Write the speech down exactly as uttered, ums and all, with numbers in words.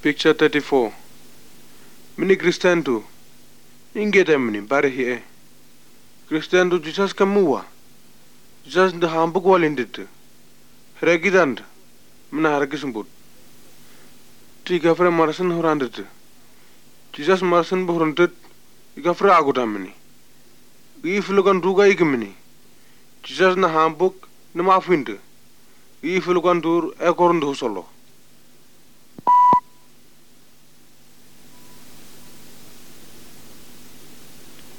Picture thirty-four. Mini Christian tu. Ingeta mini bare hi e. Christian tu Jesus kamua. Jesus nda hambuk walindit. Regidand. Mina harkisumbut. Tiga fre marsan horandit. Jesus marsan buhruntit. Iga fre agutamini. Iflukan duga ikmini. Jesus na hambuk na mafwinde. Iflukan dur ekorndu solo.